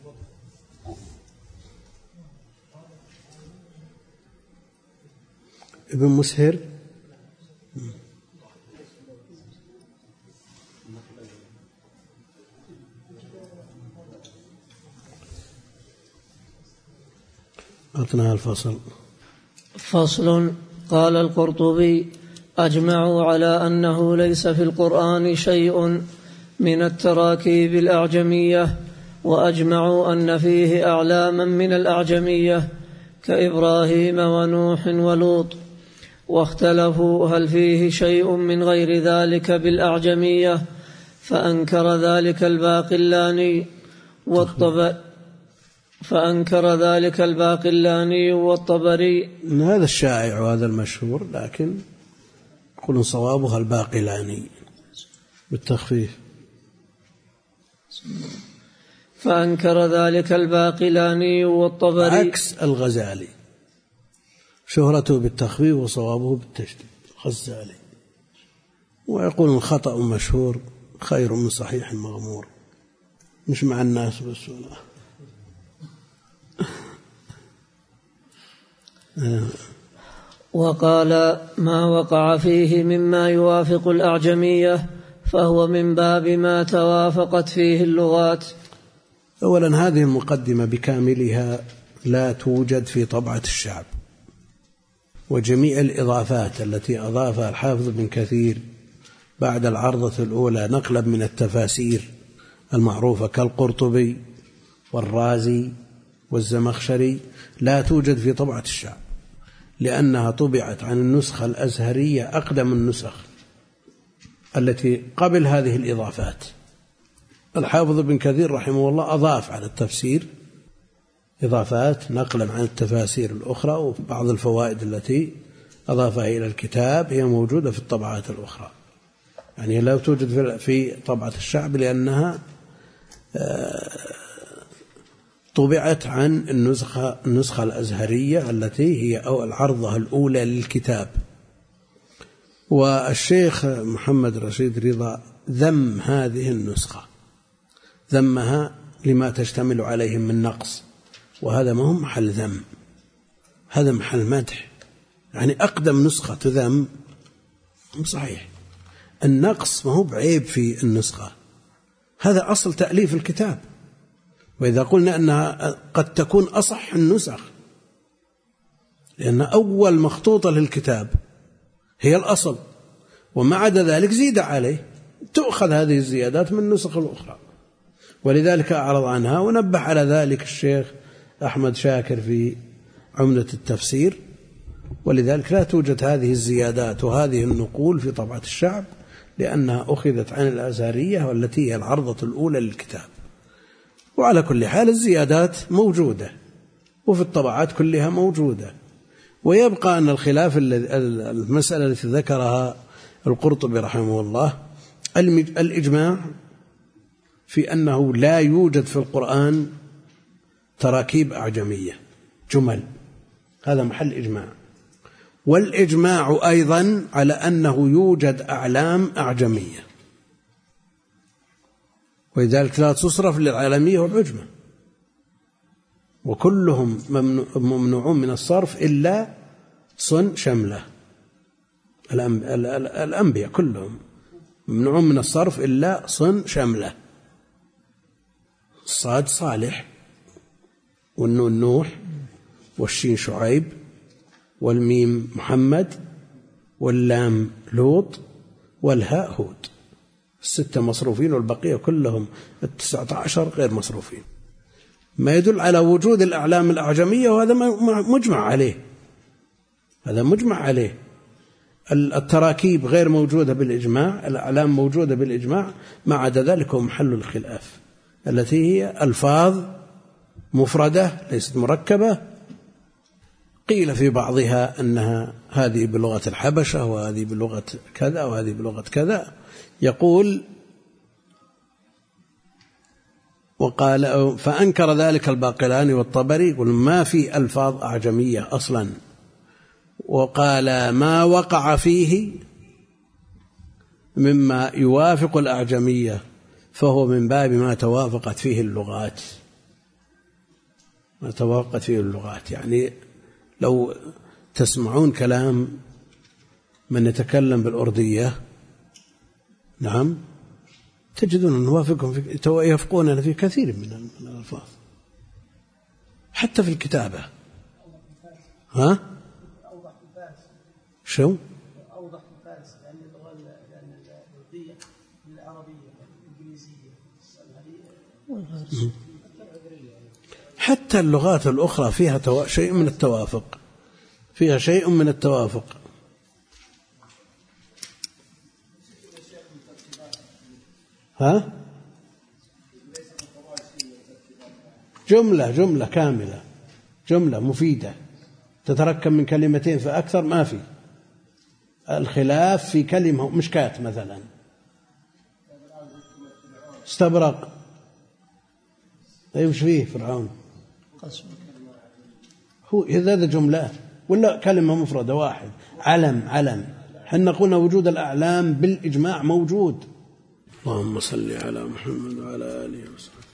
ابن مسهر. أعطنا الفصل. فصل. قال القرطبي أجمعوا على أنه ليس في القرآن شيء من التراكيب الأعجمية، وأجمعوا أن فيه أعلاما من الأعجمية كإبراهيم ونوح ولوط، واختلفوا هل فيه شيء من غير ذلك بالأعجمية، فأنكر ذلك الباقلاني والطبري. هذا الشائع وهذا المشهور، لكن يقولون صوابها الباقلاني بالتخفيف. فأنكر ذلك الباقلاني والطبري عكس الغزالي، شهرته بالتخفيف وصوابه بالتشديد. الغزالي ويقول خطأ مشهور خير من صحيح مغمور، مش مع الناس بس ولا. وقال ما وقع فيه مما يوافق الأعجمية فهو من باب ما توافقت فيه اللغات. أولا هذه المقدمة بكاملها لا توجد في طبعة الشعب، وجميع الإضافات التي أضافها الحافظ بن كثير بعد العرضة الأولى نقلا من التفاسير المعروفة كالقرطبي والرازي والزمخشري لا توجد في طبعة الشعب، لأنها طبعت عن النسخة الأزهرية أقدم النسخ التي قبل هذه الإضافات. الحافظ بن كثير رحمه الله أضاف على التفسير إضافات نقلا عن التفاسير الأخرى، وبعض الفوائد التي أضافها إلى الكتاب هي موجودة في الطبعات الأخرى، يعني لا توجد في طبعة الشعب لأنها طبعت عن النسخة الأزهرية التي هي العرضة الأولى للكتاب. والشيخ محمد رشيد رضا ذم هذه النسخة، ذمها لما تشتمل عليه من نقص، وهذا ما هو محل ذم، هذا محل مدح. يعني أقدم نسخة تذم صحيح، النقص ما هو بعيب في النسخة، هذا أصل تأليف الكتاب. وإذا قلنا أنها قد تكون أصح النسخ لأن أول مخطوطة للكتاب هي الأصل، وما عدا ذلك زيد عليه، تؤخذ هذه الزيادات من النسخ الأخرى، ولذلك أعرض عنها. ونبه على ذلك الشيخ أحمد شاكر في عمدة التفسير، ولذلك لا توجد هذه الزيادات وهذه النقول في طبعة الشعب، لأنها أخذت عن الأزهرية والتي هي العرضة الأولى للكتاب. وعلى كل حال الزيادات موجودة وفي الطبعات كلها موجودة. ويبقى أن الخلاف المسألة التي ذكرها القرطبي رحمه الله الإجماع في أنه لا يوجد في القرآن تراكيب أعجمية جمل، هذا محل إجماع. والإجماع أيضا على أنه يوجد أعلام أعجمية، ولذلك لا تصرف للعالمية والعجمة، وكلهم ممنوعون من الصرف إلا صن شملة. الأنبياء كلهم ممنوعون من الصرف إلا صن شملة، الصاد صالح، والنون نوح، والشين شعيب، والميم محمد، واللام لوط، والهاء هود. 6 مصروفين، والبقية كلهم 19 غير مصروفين، ما يدل على وجود الأعلام الأعجمية، وهذا مجمع عليه، هذا مجمع عليه. التراكيب غير موجودة بالإجماع، الأعلام موجودة بالإجماع، ما عدا ذلك هو محل الخلاف، التي هي ألفاظ مفردة ليست مركبة. قيل في بعضها أنها هذه بلغة الحبشة، وهذه بلغة كذا، وهذه بلغة كذا. يقول وقال فأنكر ذلك الباقلاني والطبري، يقول ما في ألفاظ أعجمية أصلا. وقال ما وقع فيه مما يوافق الأعجمية فهو من باب ما توافقت فيه اللغات، ما توافقت فيه اللغات. يعني لو تسمعون كلام من يتكلم بالأردية، نعم، تجدون أن يوافقهم يوافقون في كثير من الألفاظ، حتى في الكتابة. ها؟ شو؟ أوضح في فارس، لأن اللغة الأردية العربية الإنجليزية حتى اللغات الأخرى فيها شيء من التوافق، فيها شيء من التوافق. ها؟ جملة كاملة، جملة مفيدة تتركب من كلمتين فأكثر ما في. الخلاف في كلمة مشكاة مثلا، استبرق، وش فيه فرعون؟ هو هذا جملة ولا كلمة مفردة واحد؟ علم. حنا قلنا وجود الأعلام بالإجماع موجود. اللهم صل على محمد وعلى آله وصحبه.